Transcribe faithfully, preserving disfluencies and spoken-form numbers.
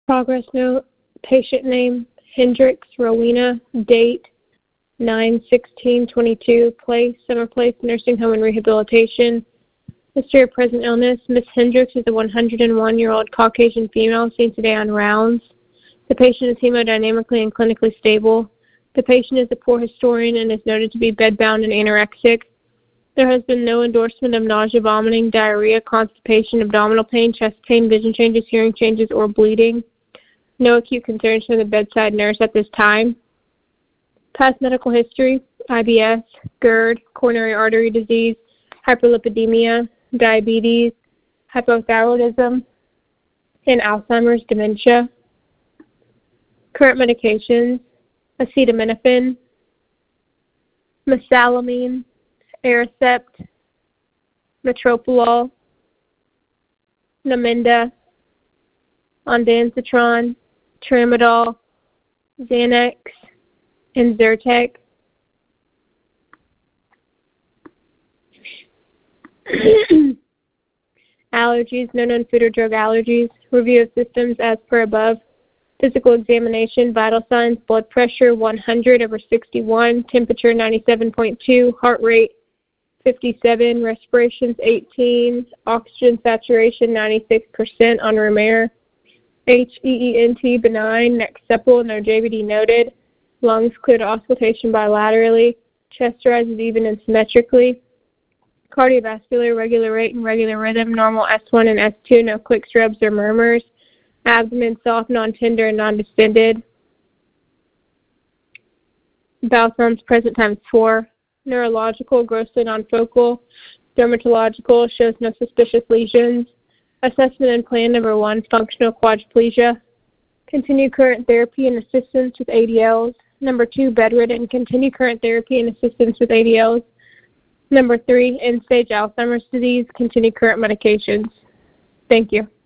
Progress note, patient name, Hendricks Rowena, date, nine sixteen twenty-two, place, Summer Place Nursing Home and Rehabilitation. History of present illness, Miz Hendricks is a one hundred one-year-old Caucasian female seen today on rounds. The patient is hemodynamically and clinically stable. The patient is a poor historian and is noted to be bedbound and anorexic. There has been no endorsement of nausea, vomiting, diarrhea, constipation, abdominal pain, chest pain, vision changes, hearing changes, or bleeding. No acute concerns for the bedside nurse at this time. Past medical history, I B S, GERD, coronary artery disease, hyperlipidemia, diabetes, hypothyroidism, and Alzheimer's dementia. Current medications, acetaminophen, mesalamine, Aricept, metoprolol, Namenda, ondansetron, tramadol, Xanax, and Zyrtec. Allergies, no known food or drug allergies. Review of systems as per above. Physical examination, vital signs, blood pressure one hundred over sixty-one, temperature ninety-seven point two, heart rate fifty-seven, respirations eighteen, oxygen saturation ninety-six percent on room air. H E E N T benign, neck supple, no J V D noted. Lungs clear to auscultation bilaterally. Chest rises even and symmetrically. Cardiovascular, regular rate and regular rhythm, normal S one and S two, no clicks, rubs, or murmurs. Abdomen soft, non-tender, and non-distended. Bowel sounds present times four. Neurological, grossly non-focal. Dermatological, shows no suspicious lesions. Assessment and plan number one, functional quadriplegia. Continue current therapy and assistance with A D Ls. Number two, bedridden. Continue current therapy and assistance with A D Ls. Number three, end-stage Alzheimer's disease. Continue current medications. Thank you.